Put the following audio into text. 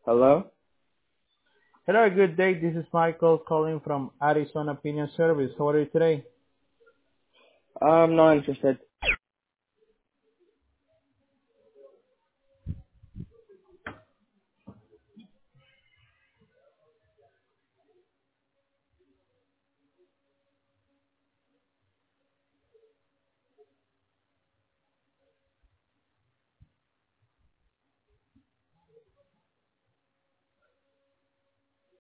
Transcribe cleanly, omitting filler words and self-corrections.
Hello? Hello, good day. This is Michael calling from Arizona Opinion Service. How are you today? I'm not interested.